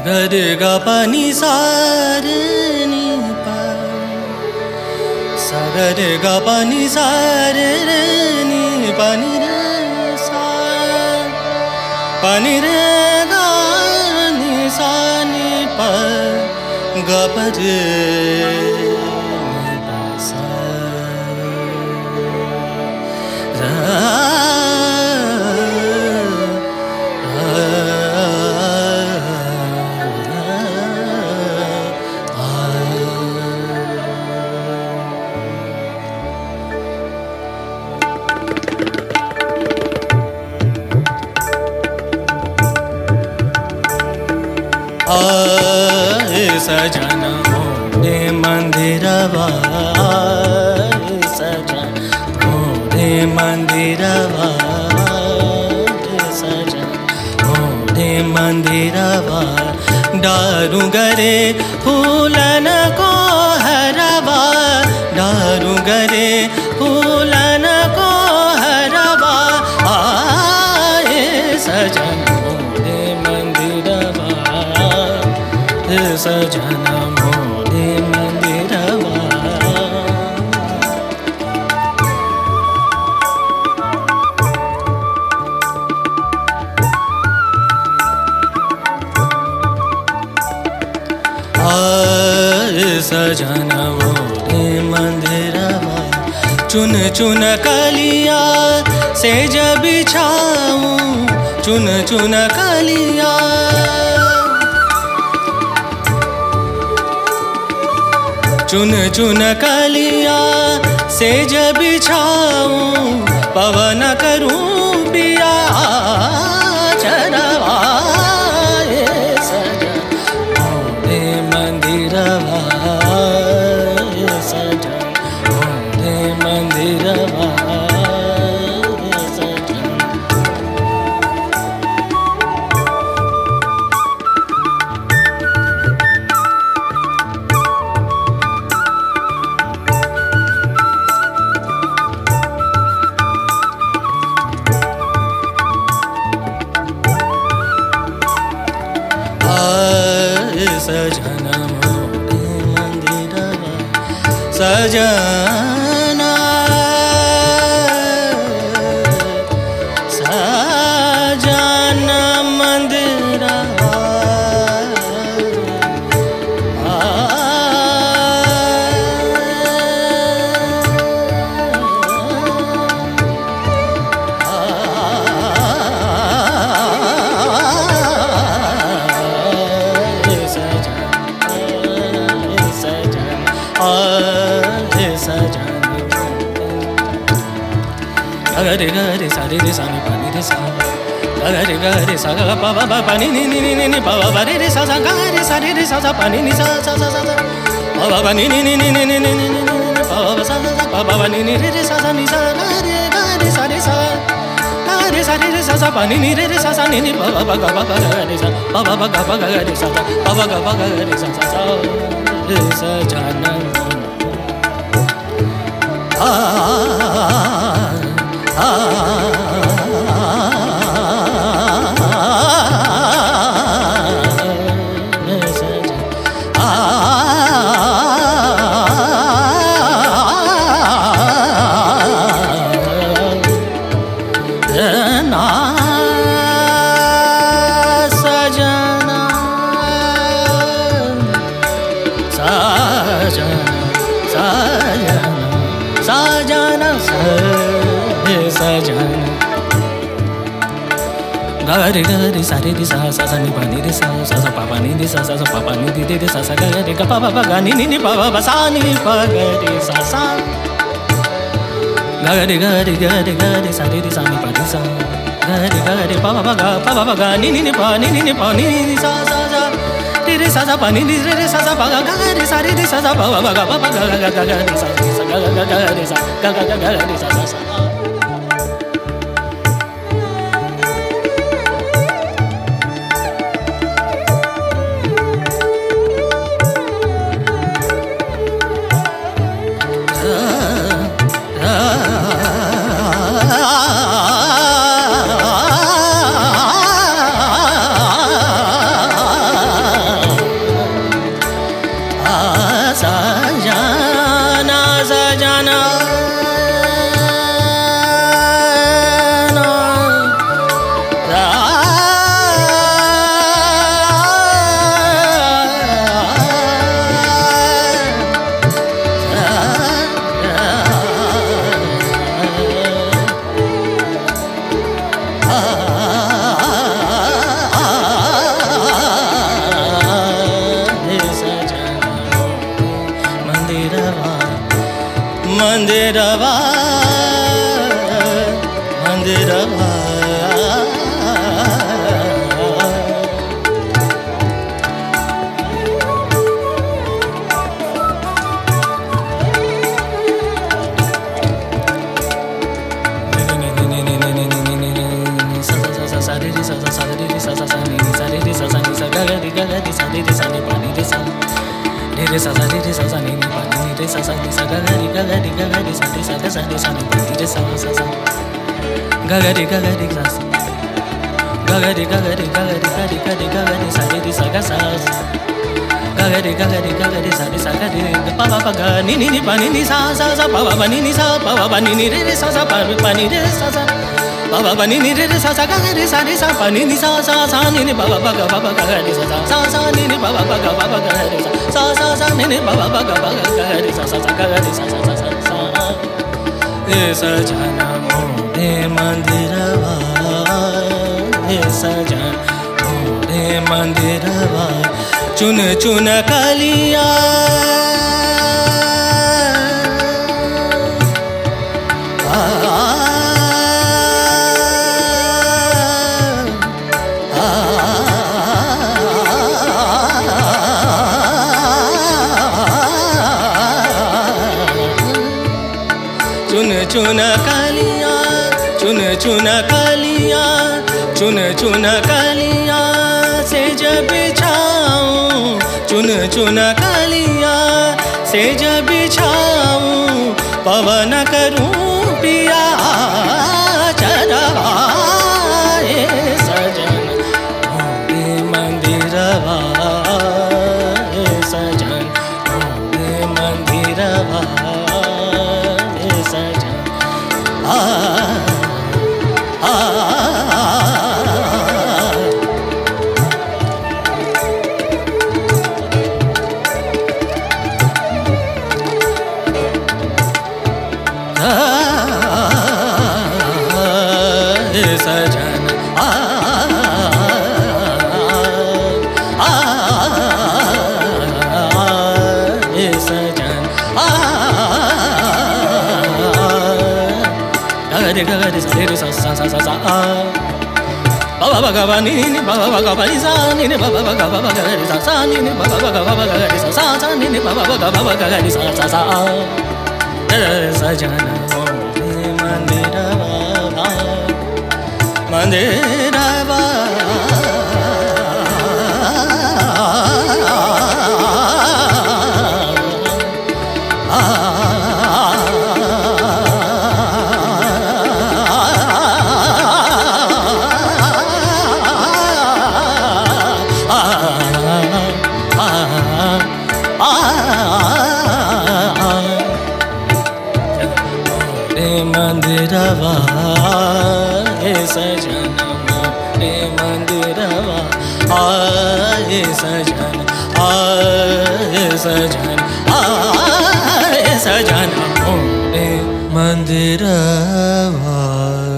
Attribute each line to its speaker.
Speaker 1: ग ग प नि सा रे नि प सा ग ग प नि सा रे रे नि प नि रे सा प नि रे ग नि सा नि प ग प रे नि प सा रा सजन मोरे मंदिरवा सजन मोरे मंदिरवा सजन मोरे मंदिरवा डारू गरे फूलन को हरवा डारू गरे फूलन को हरवा आए सजन मोरे मंदिरवा सजन मोरे मंदिरवा सजन मोरे मंदिरवा चुन चुन कलिया से जब बिछाऊं चुन चुन कलिया चुन चुन कलिया से जब बिछाऊं पवन करूं पिया चरवा सजन मोरे मंदिरवा सजन मोरे मंदिरवा सजन मोरे मंदिरवा सजना सजन मंदिरवा गरे गरे सा रे सा नि पा नि रे सा गरे गरे सा ग प प प नि नि नि नि नि प प रे रे सा सा ग रे सा सा पा नि नि सा सा सा सा प प नि नि नि नि नि नि नि प प सा सा प प नि नि रे सा सा नि सा रे सा रे सा रे सा सा पा नि नि रे सा सा नि नि प प ग प ग रे सा प प ग प ग रे सा प प ग प ग रे सा सा रे सा जान गरे गरे सा रे सा सा सा नि पा नि रे सा सा सा पा पा नि रे सा सा सा पा पा नि रे रे सा सा ग रे ग पा पा ग नि नि नि पा पा सा नि पा ग रे सा सा गरे गरे गरे गरे सा रे सा नि पा रे सा गरे गरे पा पा ग नि नि पा नि नि पा नि सा सा सा रे सा सा पा नि रे सा सा पा ग रे सा सा पा पा ग पा पा ग ग ग रे सा सा ग ग ग रे सा ग ग ग रे सा सा सा mandirava mandirava Baba bani ni re sa sa ga re sa pani ni sa sa sa ni ni baba ga re sa sa sa ni ni baba ga re sa sa sa ni ni baba ga re sa sa ga re sa sa sa sa e sajana mohe mandirava e sajana mohe mandirava chun chun kaliya चुन कलियां चुन चुन कलियां चुन चुन कलियां से जब बिछाऊं चुन चुन कलियां से जब बिछाऊं पवन करूं पिया चढ़ाए सजन मोहे मंदिरवा सजन मोहे मंदिरवा सजन gare sa re sa sa sa sa sa baba ga ba ni ni baba ga ba ni sa ni ni baba ga ba ga re sa sa ni ni baba ga ba ga re sa sa sa ni ni baba ga ba ga re sa sa sa sajana mohe mandirava mandirava mandirava e sajana mohe mandirava e sajana e sajana mohe mandirava